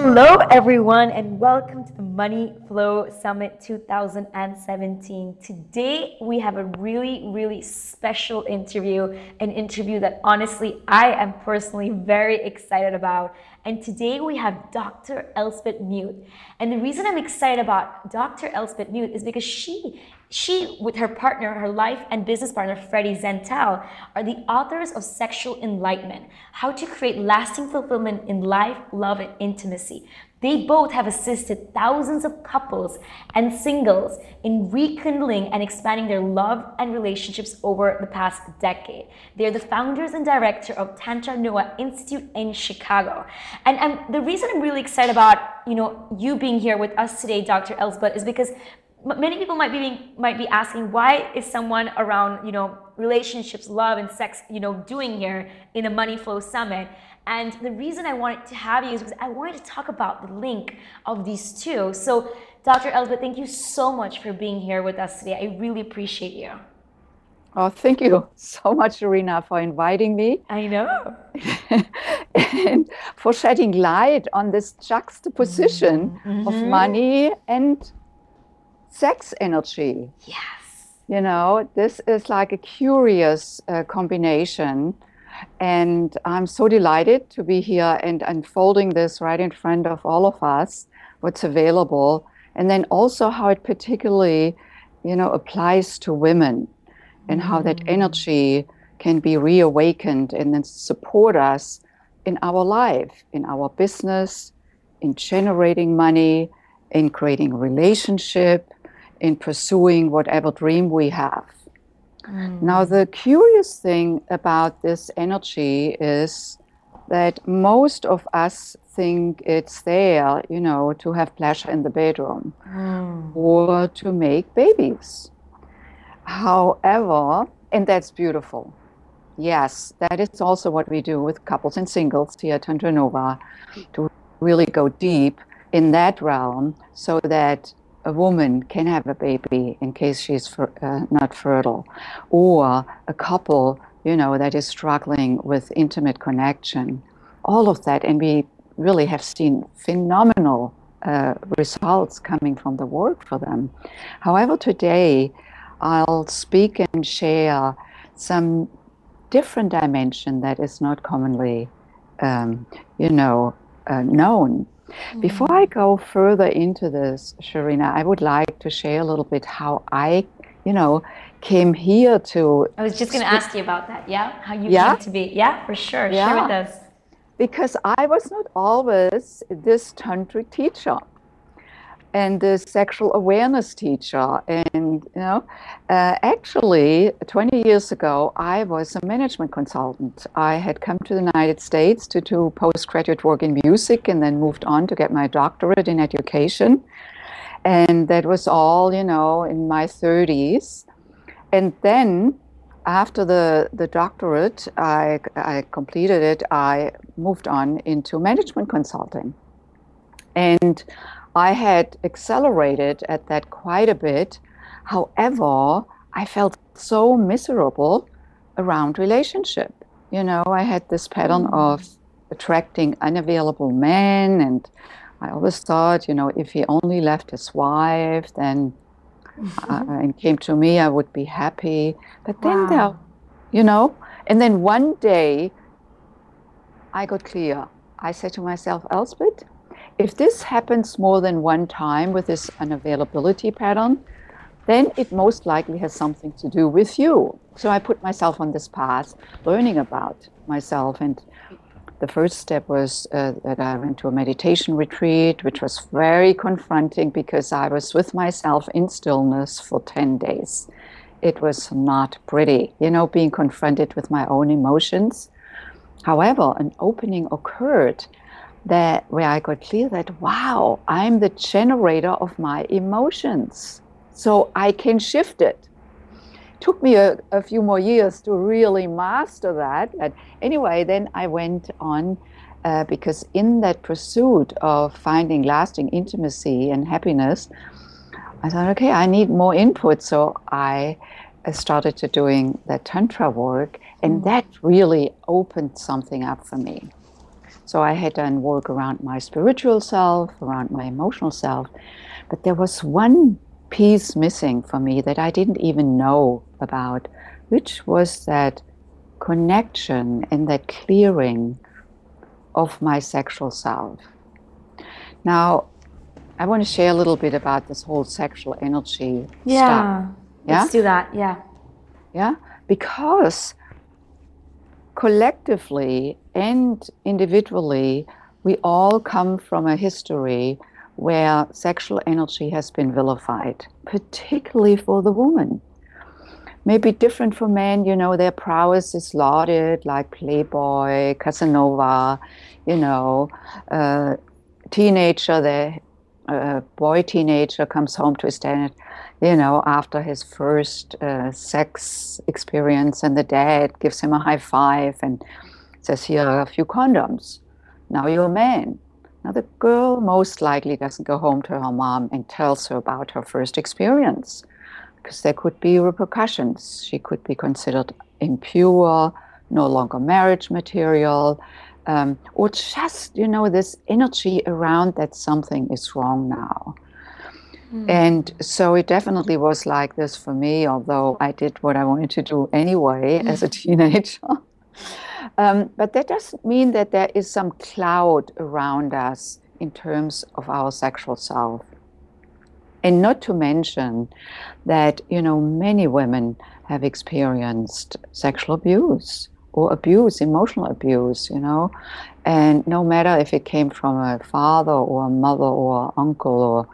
Hello, everyone, and welcome to the Money Flow Summit 2017. Today, we have a really special interview, an interview that honestly I am personally very excited about. And today, we have Dr. Elspeth Mute. And the reason I'm excited about Dr. Elspeth Mute is because she with her partner, her life and business partner, Freddie Zental, are the authors of Sexual Enlightenment, How to Create Lasting Fulfillment in Life, Love, and Intimacy. They both have assisted thousands of couples and singles in rekindling and expanding their love and relationships over the past decade. They're the founders and director of Tantra Noah Institute in Chicago. And the reason I'm really excited about you being here with us today, Dr. Elspeth, is because many people might be asking, why is someone around relationships, love, and sex doing here in a Money Flow Summit? And the reason I wanted to have you is because I wanted to talk about the link of these two. So Dr. Elspeth, thank you so much for being here with us today. I really appreciate you. Oh, thank you so much, Irina, for inviting me. I know. And for shedding light on this juxtaposition of money and sex energy. Yes. This is like a curious combination. And I'm so delighted to be here and unfolding this right in front of all of us, what's available. And then also how it particularly, applies to women and how that energy can be reawakened and then support us in our life, in our business, in generating money, in creating relationship, in pursuing whatever dream we have. Now, the curious thing about this energy is that most of us think it's there, to have pleasure in the bedroom or to make babies. However, and that's beautiful. Yes, that is also what we do with couples and singles here at Tantra Nova, to really go deep in that realm so that a woman can have a baby in case she's not fertile, or a couple, that is struggling with intimate connection, all of that. And we really have seen phenomenal results coming from the work for them. However, today I'll speak and share some different dimension that is not commonly, known. Before I go further into this, Sharina, I would like to share a little bit how I, came here to... I was just going to ask you about that, how you came to be. Yeah, for sure. Share with us. Because I was not always this tantric teacher and the sexual awareness teacher. And, actually, 20 years ago, I was a management consultant. I had come to the United States to do postgraduate work in music and then moved on to get my doctorate in education. And that was all, in my 30s. And then after the doctorate, I completed it, I moved on into management consulting. And I had accelerated at that quite a bit. However, I felt so miserable around relationship. I had this pattern of attracting unavailable men, and I always thought, if he only left his wife, then and came to me, I would be happy. But then and then one day I got clear. I said to myself, Elspeth, if this happens more than one time with this unavailability pattern, then it most likely has something to do with you. So I put myself on this path, learning about myself. And the first step was that I went to a meditation retreat, which was very confronting because I was with myself in stillness for 10 days. It was not pretty, being confronted with my own emotions. However, an opening occurred where I got clear that, wow, I'm the generator of my emotions. So I can shift it. Took me a few more years to really master that. But anyway, then I went on because in that pursuit of finding lasting intimacy and happiness, I thought, okay, I need more input. So I started to doing that Tantra work, and that really opened something up for me. So I had done work around my spiritual self, around my emotional self. But there was one piece missing for me that I didn't even know about, which was that connection and that clearing of my sexual self. Now, I want to share a little bit about this whole sexual energy stuff. Let's do that. Yeah, because collectively and individually, we all come from a history where sexual energy has been vilified, particularly for the woman. Maybe different for men, you know, their prowess is lauded, like Playboy, Casanova, you know, teenager, the boy teenager comes home to his dad, you know, after his first sex experience, and the dad gives him a high five and says, here are a few condoms. Now you're a man. Now the girl most likely doesn't go home to her mom and tells her about her first experience, because there could be repercussions. She could be considered impure, no longer marriage material, or just, you know, this energy around that something is wrong now. And so it definitely was like this for me, although I did what I wanted to do anyway as a teenager. But that doesn't mean that there is some cloud around us in terms of our sexual self. And not to mention that, you know, many women have experienced sexual abuse or abuse, emotional abuse, you know, and no matter if it came from a father or a mother or uncle or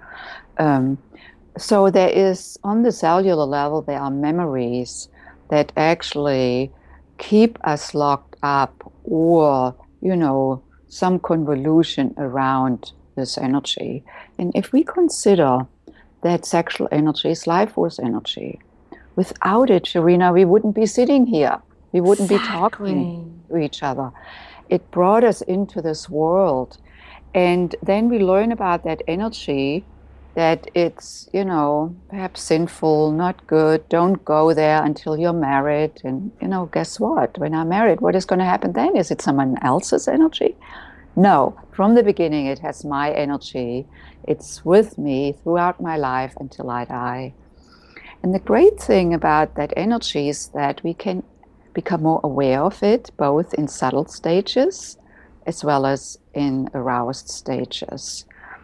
so there is, on the cellular level, there are memories that actually keep us locked up, or, you know, some convolution around this energy. And if we consider that sexual energy is life force energy, without it, Sharina, we wouldn't be sitting here. We wouldn't be talking to each other. It brought us into this world. And then we learn about that energy, that it's, you know, perhaps sinful, not good, don't go there until you're married. And, you know, guess what? When I'm married, what is going to happen then? Is it someone else's energy? No, from the beginning, it has my energy. It's with me throughout my life until I die. And the great thing about that energy is that we can become more aware of it, both in subtle stages as well as in aroused stages.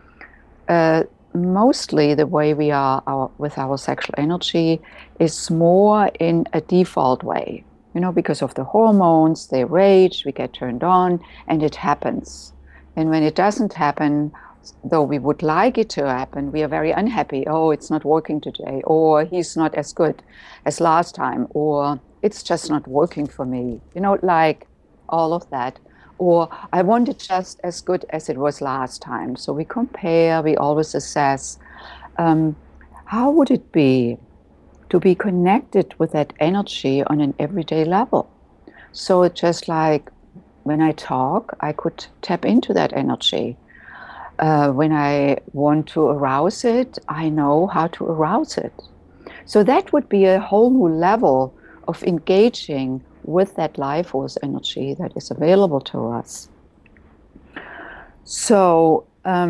Mostly the way we are with our sexual energy is more in a default way, you know, because of the hormones, they rage, we get turned on, and it happens. And when it doesn't happen, though we would like it to happen, we are very unhappy. Oh, it's not working today, or he's not as good as last time, or it's just not working for me, you know, like all of that. Or I want it just as good as it was last time. So we compare, we always assess, how would it be to be connected with that energy on an everyday level? So just like when I talk, I could tap into that energy. When I want to arouse it, I know how to arouse it. So that would be a whole new level of engaging with that life force energy that is available to us. So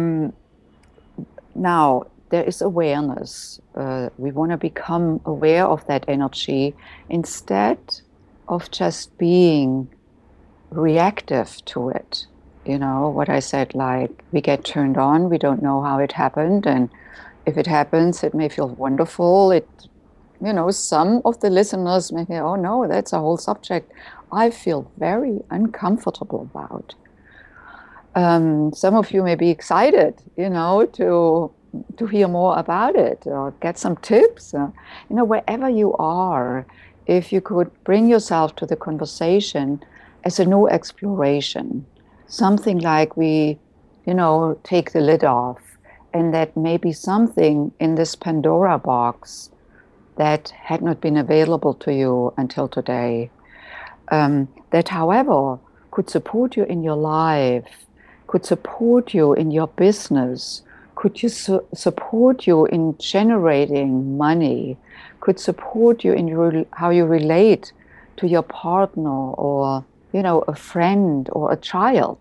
now there is awareness. We want to become aware of that energy instead of just being reactive to it. You know, what I said, like we get turned on, we don't know how it happened, and if it happens, it may feel wonderful. It, you know, some of the listeners may say, oh no, that's a whole subject I feel very uncomfortable about. Some of you may be excited, you know, to hear more about it or get some tips. You know, wherever you are, if you could bring yourself to the conversation as a new exploration, something like we, you know, take the lid off, and that maybe something in this Pandora box that had not been available to you until today, that however could support you in your life, could support you in your business, could you support you in generating money, could support you in how you relate to your partner or, you know, a friend or a child,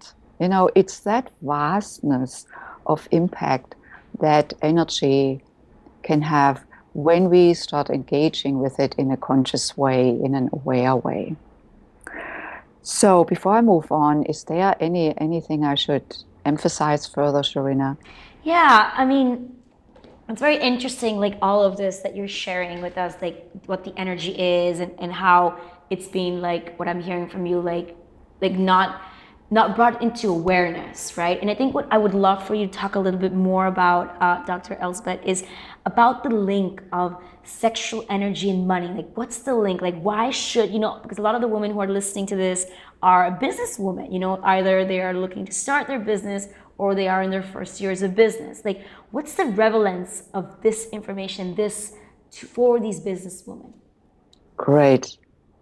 You know, it's that vastness of impact that energy can have when we start engaging with it in a conscious way, in an aware way. So before I move on, is there anything I should emphasize further, Sharina? Yeah, I mean, it's very interesting, like all of this that you're sharing with us, like what the energy is and how it's being like what I'm hearing from you, like not brought into awareness, right? And I think what I would love for you to talk a little bit more about, Dr. Elsbeth, is about the link of sexual energy and money. Like, what's the link? Like, why should, because a lot of the women who are listening to this are a businesswoman, either they are looking to start their business or they are in their first years of business. Like, what's the relevance of this information, for these businesswomen? Great.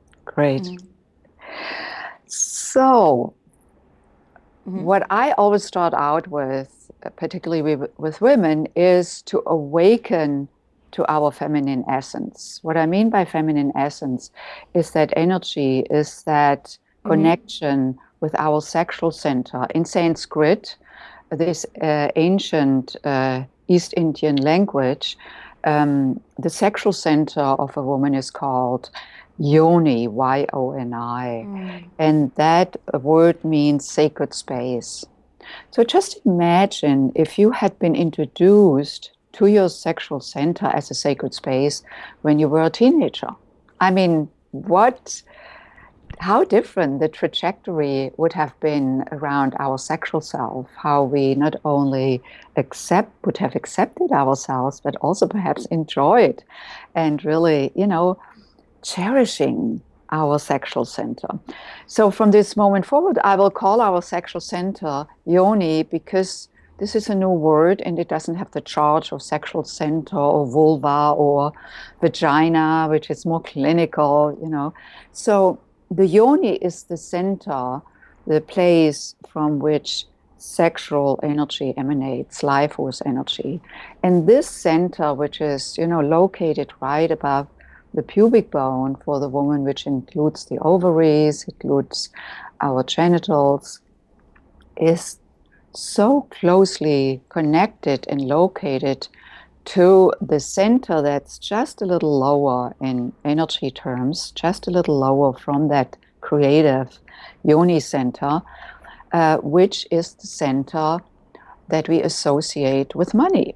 So, what I always start out with, particularly with women, is to awaken to our feminine essence. What I mean by feminine essence is that energy, is that connection with our sexual center. In Sanskrit, this ancient East Indian language, the sexual center of a woman is called Yoni, Y-O-N-I. And that word means sacred space. So just imagine if you had been introduced to your sexual center as a sacred space when you were a teenager. I mean, how different the trajectory would have been around our sexual self, how we not only would have accepted ourselves, but also perhaps enjoyed and really, cherishing our sexual center. So from this moment forward, I will call our sexual center Yoni, because this is a new word and it doesn't have the charge of sexual center or vulva or vagina, which is more clinical, So the Yoni is the center, the place from which sexual energy emanates, life force energy. And this center, which is, located right above the pubic bone for the woman, which includes the ovaries, includes our genitals, is so closely connected and located to the center that's just a little lower in energy terms, just a little lower from that creative Yoni center, which is the center that we associate with money.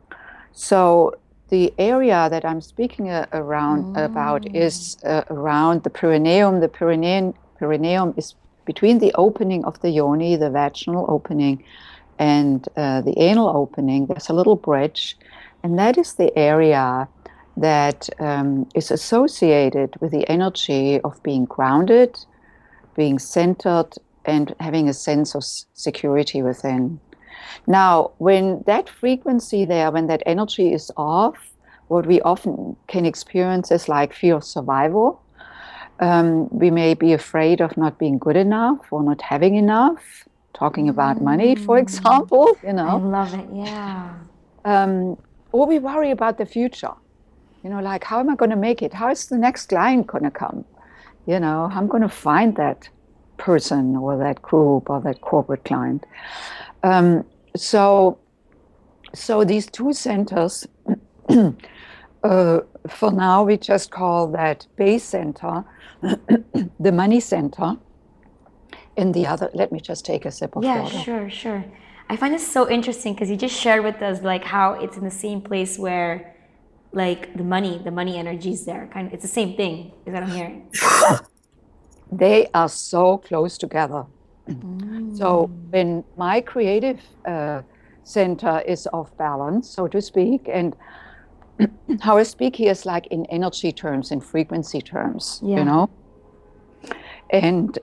So the area that I'm speaking about is around the perineum. The perineum is between the opening of the yoni, the vaginal opening, and the anal opening. There's a little bridge, and that is the area that is associated with the energy of being grounded, being centered, and having a sense of security within. Now, when that frequency there, when that energy is off, what we often can experience is like fear of survival. We may be afraid of not being good enough or not having enough, talking about money, for example, I love it, yeah. Or we worry about the future, like, how am I going to make it? How is the next client going to come? I'm going to find that person or that group or that corporate client. So these two centers, for now, we just call that base center, the money center, and the other, let me just take a sip of water. Yeah, sure. I find this so interesting because you just shared with us like how it's in the same place where like the money energy is there. It's the same thing, is what I'm hearing. They are so close together. So when my creative center is off balance, so to speak, and how I speak here is like in energy terms, in frequency terms, And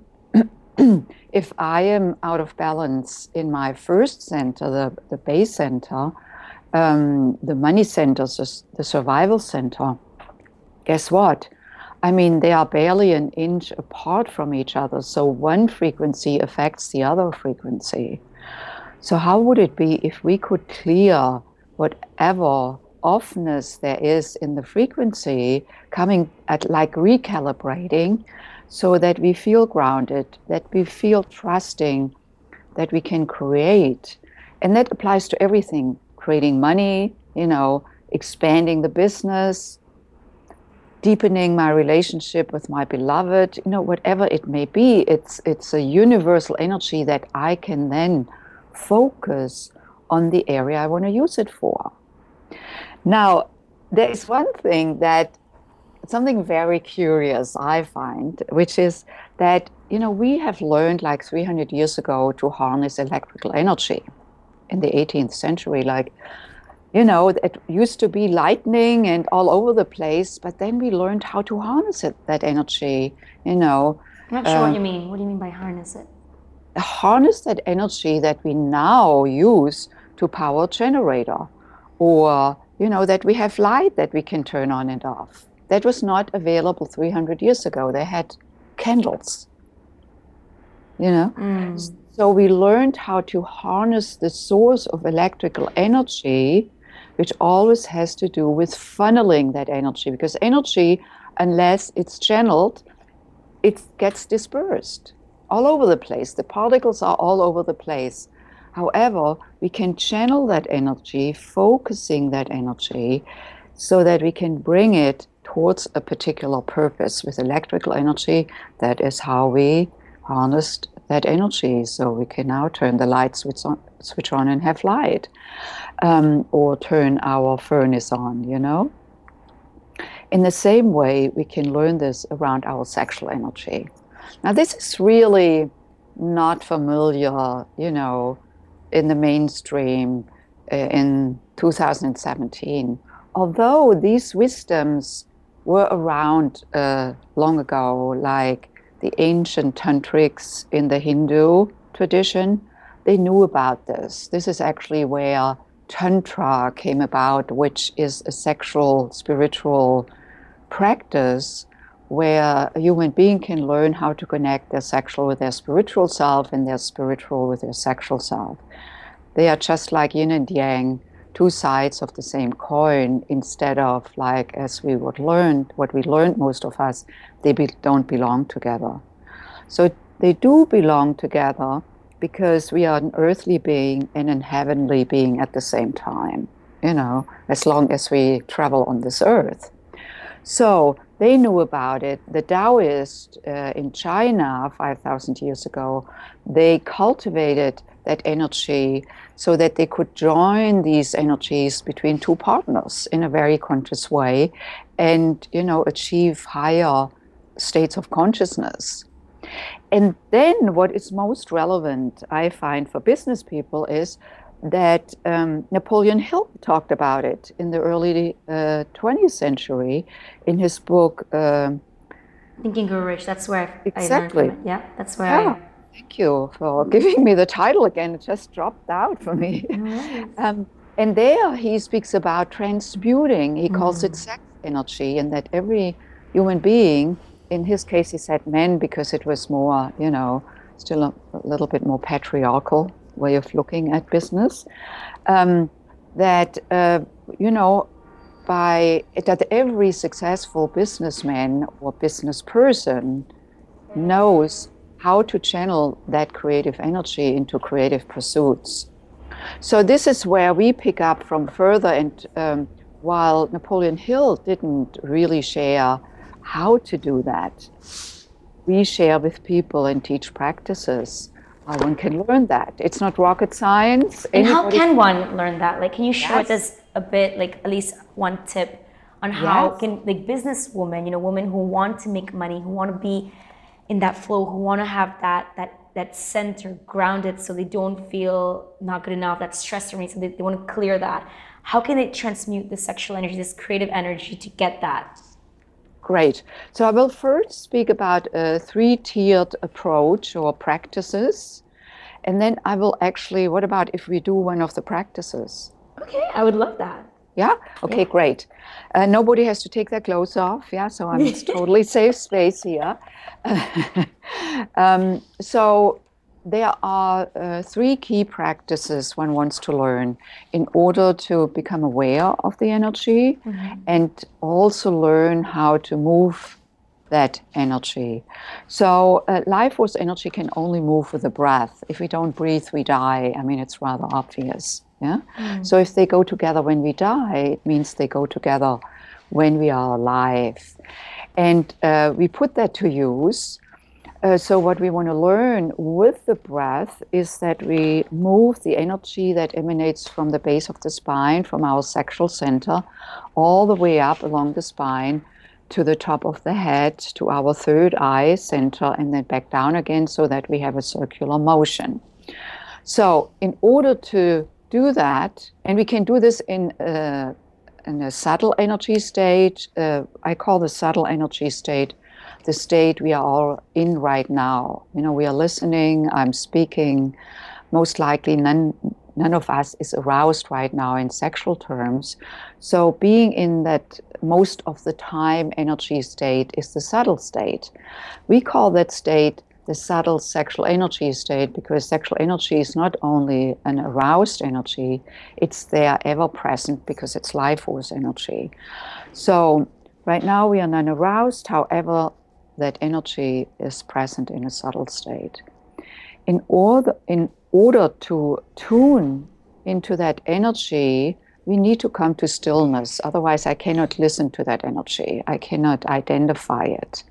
if I am out of balance in my first center, the base center, the money center, the survival center, guess what? I mean, they are barely an inch apart from each other. So one frequency affects the other frequency. So how would it be if we could clear whatever offness there is in the frequency, coming at like recalibrating, so that we feel grounded, that we feel trusting, that we can create. And that applies to everything, creating money, expanding the business, deepening my relationship with my beloved, whatever it may be. It's a universal energy that I can then focus on the area I want to use it for. Now, there is one thing something very curious I find, which is that, we have learned like 300 years ago to harness electrical energy in the 18th century. It used to be lightning and all over the place, but then we learned how to harness that energy, I'm not sure what you mean. What do you mean by harness it? Harness that energy that we now use to power a generator, or, that we have light that we can turn on and off. That was not available 300 years ago. They had candles, So we learned how to harness the source of electrical energy, which always has to do with funneling that energy, because energy, unless it's channeled, it gets dispersed all over the place. The particles are all over the place. However, we can channel that energy, focusing that energy, so that we can bring it towards a particular purpose. With electrical energy, that is how we harnessed that energy. So we can now turn the light switch on and have light, or turn our furnace on, In the same way, we can learn this around our sexual energy. Now, this is really not familiar, in the mainstream in 2017. Although these wisdoms were around long ago, like the ancient tantrics in the Hindu tradition, they knew about this. This is actually where Tantra came about, which is a sexual, spiritual practice where a human being can learn how to connect their sexual with their spiritual self and their spiritual with their sexual self. They are just like yin and yang, two sides of the same coin, instead of like, as we would learn, what we learned, most of us, they don't belong together. So they do belong together because we are an earthly being and a heavenly being at the same time, as long as we travel on this earth. So they knew about it. The Taoists in China 5,000 years ago, they cultivated that energy so that they could join these energies between two partners in a very conscious way and, achieve higher states of consciousness. And then what is most relevant, I find, for business people is that Napoleon Hill talked about it in the early 20th century in his book. Think and Grow Rich. That's where exactly. I learned from it. Yeah, that's where Thank you for giving me the title again. It just dropped out for me. Nice. And there he speaks about transmuting. He calls it sex energy, and that every human being, in his case he said men because it was more, still a little bit more patriarchal way of looking at business, that every successful businessman or business person knows how to channel that creative energy into creative pursuits. So this is where we pick up from further, and while Napoleon Hill didn't really share how to do that, we share with people and teach practices. One can learn that. It's not rocket science. And how can one learn that? Like, can you share Yes. with us a bit, like at least one tip on how can, like, businesswomen, women who want to make money, who want to be in that flow, who want to have that center grounded so they don't feel not good enough, that stress release, so they want to clear that. How can they transmute the sexual energy, this creative energy to get that? Great. So I will first speak about a three-tiered approach or practices. And then I will actually, what about if we do one of the practices? Okay, I would love that. Yeah? Okay, great. Nobody has to take their clothes off. Yeah, so I'm totally safe space here. So there are three key practices one wants to learn in order to become aware of the energy and also learn how to move that energy. So life force energy can only move with the breath. If we don't breathe, we die. I mean, it's rather obvious. Yeah. So if they go together when we die, it means they go together when we are alive. And we put that to use. So what we want to learn with the breath is that we move the energy that emanates from the base of the spine, from our sacral center, all the way up along the spine to the top of the head, to our third eye center, and then back down again so that we have a circular motion. So in order to do that, and we can do this in a subtle energy state, I call the subtle energy state the state we are all in right now. You know, we are listening, I'm speaking, most likely none of us is aroused right now in sexual terms. So being in that most of the time energy state is the subtle state. We call that state the subtle sexual energy state because sexual energy is not only an aroused energy, it's there ever present because it's life force energy. So right now we are non-aroused, however, that energy is present in a subtle state. In order to tune into that energy, we need to come to stillness. Otherwise, I cannot listen to that energy. I cannot identify it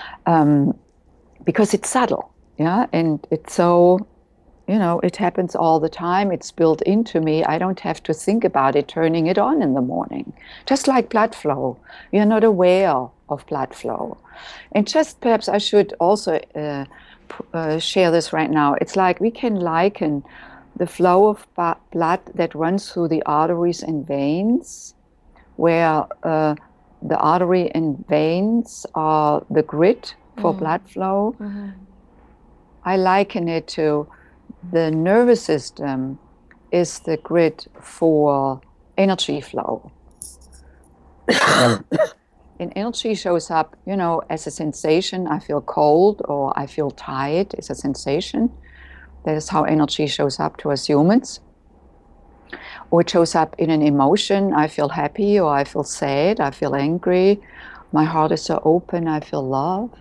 because it's subtle. Yeah, and it's so, you know, it happens all the time. It's built into me. I don't have to think about it, turning it on in the morning. Just like blood flow. You're not aware of blood flow. And just perhaps I should also share this right now. It's like we can liken the flow of blood that runs through the arteries and veins, where the artery and veins are the grid for blood flow. I liken it to the nervous system is the grid for energy flow. And energy shows up, you know, as a sensation. I feel cold or I feel tired is a sensation. That is how energy shows up to us humans. Or it shows up in an emotion. I feel happy or I feel sad. I feel angry. My heart is so open. I feel love.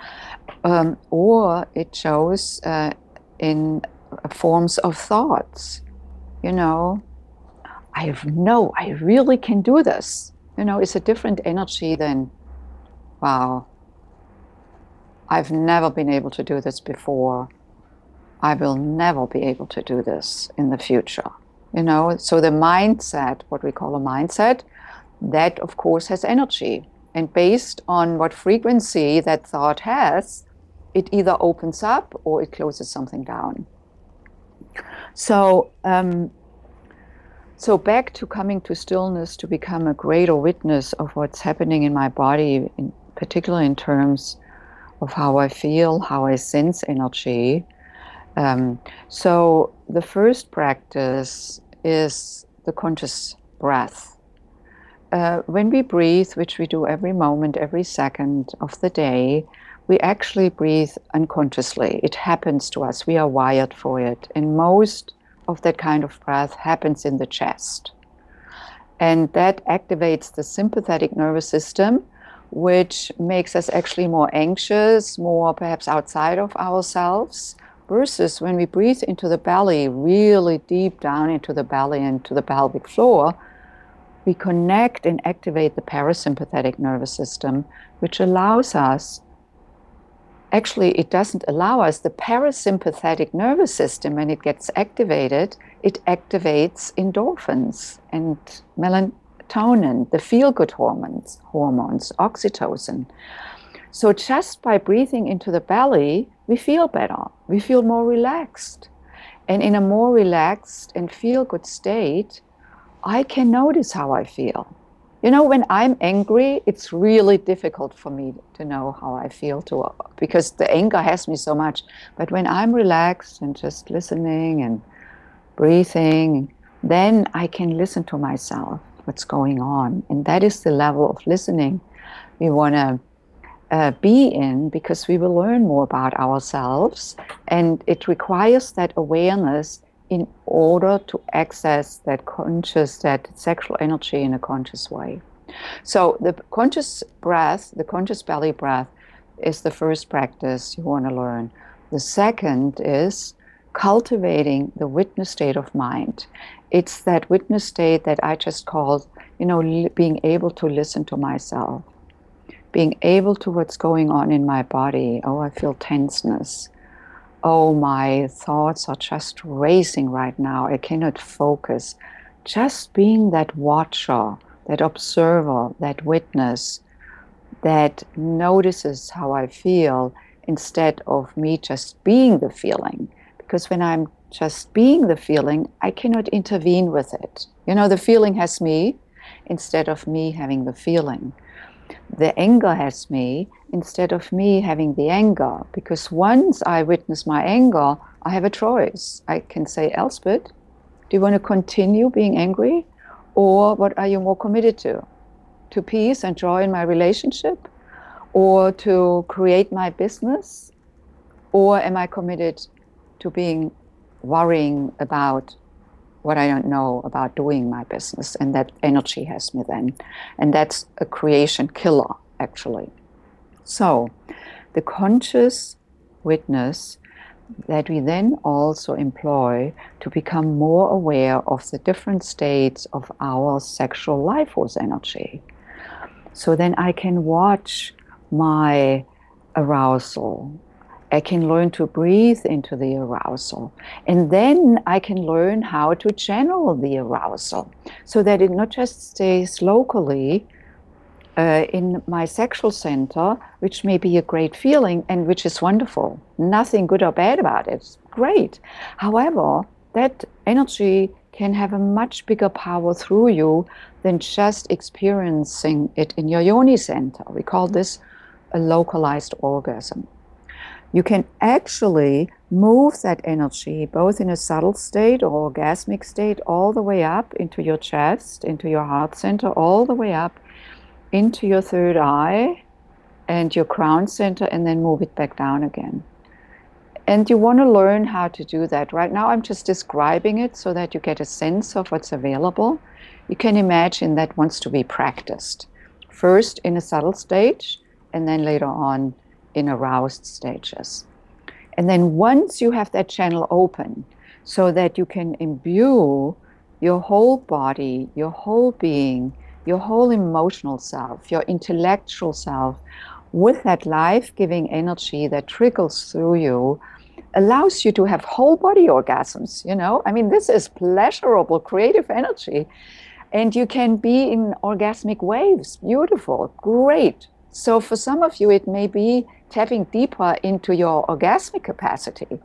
Or it shows in forms of thoughts. You know, I really can do this. You know, it's a different energy than, wow, I've never been able to do this before. I will never be able to do this in the future. You know, so the mindset, what we call a mindset, that of course has energy. And based on what frequency that thought has, it either opens up or it closes something down. So, so back to coming to stillness to become a greater witness of what's happening in my body, particularly in terms of how I feel, how I sense energy. So the first practice is the conscious breath. When we breathe, which we do every moment, every second of the day, we actually breathe unconsciously. It happens to us. We are wired for it. And most of that kind of breath happens in the chest. And that activates the sympathetic nervous system, which makes us actually more anxious, more perhaps outside of ourselves, versus when we breathe into the belly, really deep down into the belly and to the pelvic floor, we connect and activate the parasympathetic nervous system, which allows us, actually it doesn't allow us, the parasympathetic nervous system, when it gets activated, it activates endorphins and melatonin, the feel-good hormones, oxytocin. So just by breathing into the belly, we feel better, we feel more relaxed. And in a more relaxed and feel-good state, I can notice how I feel. You know, when I'm angry, it's really difficult for me to know how I feel because the anger has me so much. But when I'm relaxed and just listening and breathing, then I can listen to myself, what's going on. And that is the level of listening we want to be in, because we will learn more about ourselves. And it requires that awareness in order to access that sexual energy in a conscious way. So the conscious breath, the conscious belly breath, is the first practice you want to learn. The second is cultivating the witness state of mind. It's that witness state that I just called, being able to listen to myself, being able to what's going on in my body. Oh, I feel tenseness. Oh, my thoughts are just racing right now. I cannot focus. Just being that watcher, that observer, that witness, that notices how I feel instead of me just being the feeling. Because when I'm just being the feeling, I cannot intervene with it. The feeling has me instead of me having the feeling. The anger has me instead of me having the anger. Because once I witness my anger, I have a choice. I can say, Elspeth, do you want to continue being angry? Or what are you more committed to? To peace and joy in my relationship? Or to create my business? Or am I committed to worrying about what I don't know about doing my business? And that energy has me then. And that's a creation killer, actually. So the conscious witness that we then also employ to become more aware of the different states of our sexual life force energy. So then I can watch my arousal. I can learn to breathe into the arousal. And then I can learn how to channel the arousal so that it not just stays locally in my sexual center, which may be a great feeling and which is wonderful. Nothing good or bad about it. It's great. However, that energy can have a much bigger power through you than just experiencing it in your yoni center. We call this a localized orgasm. You can actually move that energy both in a subtle state or orgasmic state all the way up into your chest, into your heart center, all the way up into your third eye and your crown center, and then move it back down again. And you want to learn how to do that. Right now I'm just describing it so that you get a sense of what's available. You can imagine that wants to be practiced. First in a subtle stage, and then later on in aroused stages. And then once you have that channel open so that you can imbue your whole body, your whole being, your whole emotional self, your intellectual self, with that life-giving energy that trickles through you, allows you to have whole body orgasms, I mean, this is pleasurable, creative energy. And you can be in orgasmic waves. Beautiful, great. So for some of you, it may be tapping deeper into your orgasmic capacity.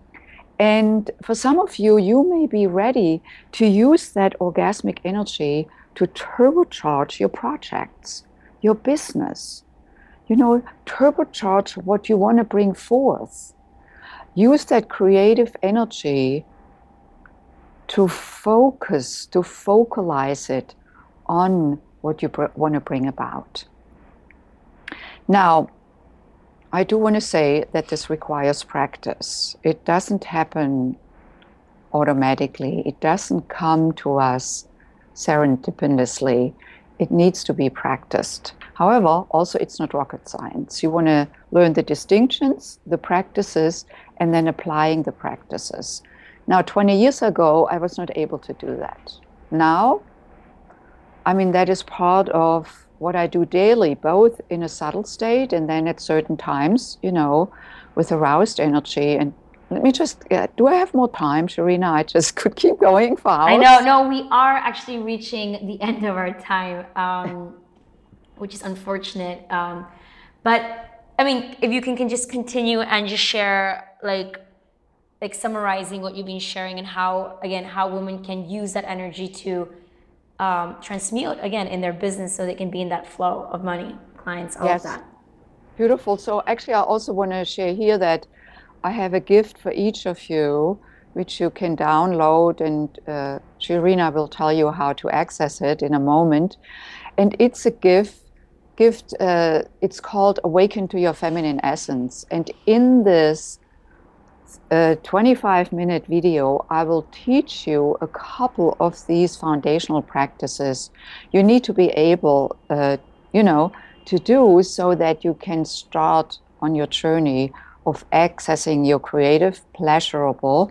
And for some of you, you may be ready to use that orgasmic energy to turbocharge your projects, your business, turbocharge what you want to bring forth. Use that creative energy to focus, to focalize it on what you want to bring about. Now, I do want to say that this requires practice. It doesn't happen automatically. It doesn't come to us serendipitously. It needs to be practiced. However, also it's not rocket science. You want to learn the distinctions, the practices, and then applying the practices. Now, 20 years ago, I was not able to do that. Now, that is part of what I do daily, both in a subtle state and then at certain times, with aroused energy. And let me just, do I have more time, Sharina? I just could keep going for hours. I know, no, we are actually reaching the end of our time, which is unfortunate. But if you can just continue and just share, like summarizing what you've been sharing and how women can use that energy to transmute again in their business so they can be in that flow of money, clients, all of that. Beautiful. So actually, I also want to share here that I have a gift for each of you, which you can download, and Sharina will tell you how to access it in a moment. And it's a gift. It's called Awaken to Your Feminine Essence. And in this 25-minute video, I will teach you a couple of these foundational practices. You need to be able, to do so that you can start on your journey of accessing your creative, pleasurable,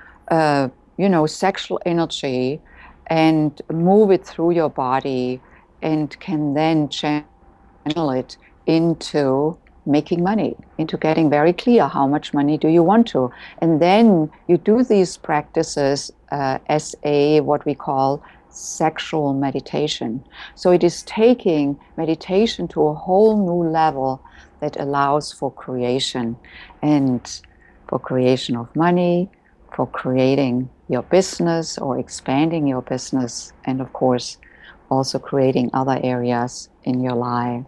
sexual energy and move it through your body and can then channel it into making money, into getting very clear how much money do you want to. And then you do these practices as what we call sexual meditation. So it is taking meditation to a whole new level that allows for creation, and for creation of money, for creating your business or expanding your business, and of course also creating other areas in your life.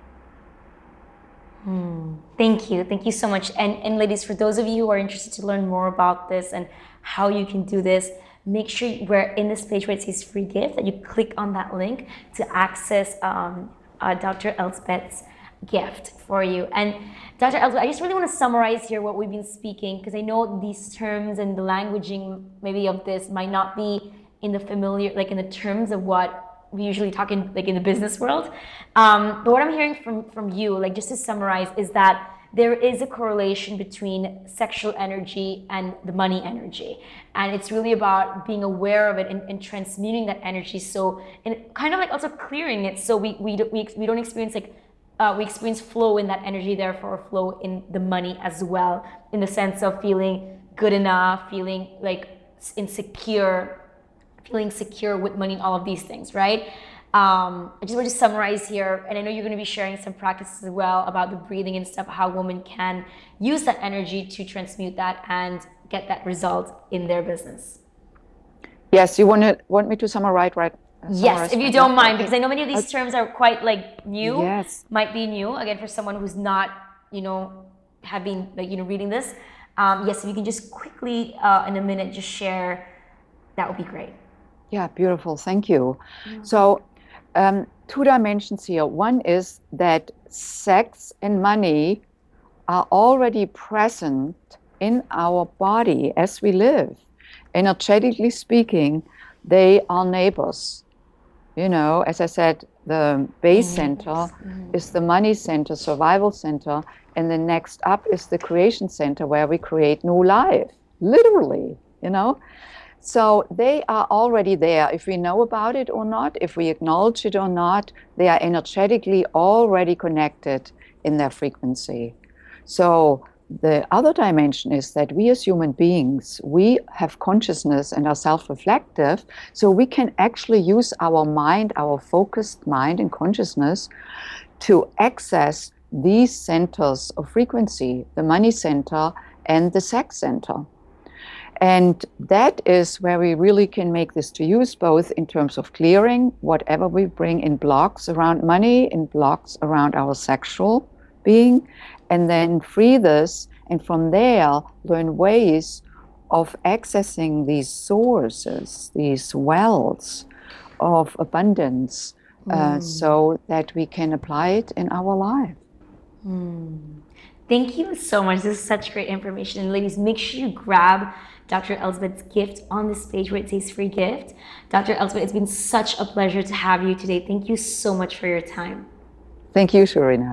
Thank you so much. And ladies, for those of you who are interested to learn more about this and how you can do this, make sure we're in this page where it says free gift, that you click on that link to access Dr. Elsbeth's gift for you. And Dr. Elsbeth, I just really want to summarize here what we've been speaking, because I know these terms and the languaging maybe of this might not be in the familiar, like in the terms of what we usually talk in, like in the business world. But what I'm hearing from you, like just to summarize, is that there is a correlation between sexual energy and the money energy. And it's really about being aware of it and transmuting that energy. So, and kind of like also clearing it so we don't experience like, we experience flow in that energy, therefore flow in the money as well, in the sense of feeling good enough, feeling like insecure, feeling secure with money, all of these things, right? I just want to summarize here, and I know you're going to be sharing some practices as well about the breathing and stuff, how women can use that energy to transmute that and get that result in their business. Yes, you want me to summarize, right? Yes, if you don't mind, because I know many of these terms are quite like new. Yes, might be new again for someone who's not, have been like reading this. Yes, if you can just quickly in a minute just share, that would be great. Yeah, beautiful. Thank you. So, two dimensions here. One is that sex and money are already present in our body as we live. Energetically speaking, they are neighbors. As I said, the base center is the money center, survival center, and the next up is the creation center where we create new life, literally, So they are already there. If we know about it or not, if we acknowledge it or not, they are energetically already connected in their frequency. So the other dimension is that we as human beings, we have consciousness and are self-reflective, so we can actually use our mind, our focused mind and consciousness to access these centers of frequency, the money center and the sex center. And that is where we really can make this to use, both in terms of clearing whatever we bring in blocks around money, in blocks around our sexual being, and then free this, and from there learn ways of accessing these sources, these wells of abundance, so that we can apply it in our life. Thank you so much. This is such great information. And ladies, make sure you grab Dr. Elsbeth's gift on this page where it says free gift. Dr. Elsbeth, it's been such a pleasure to have you today. Thank you so much for your time. Thank you, Sharina.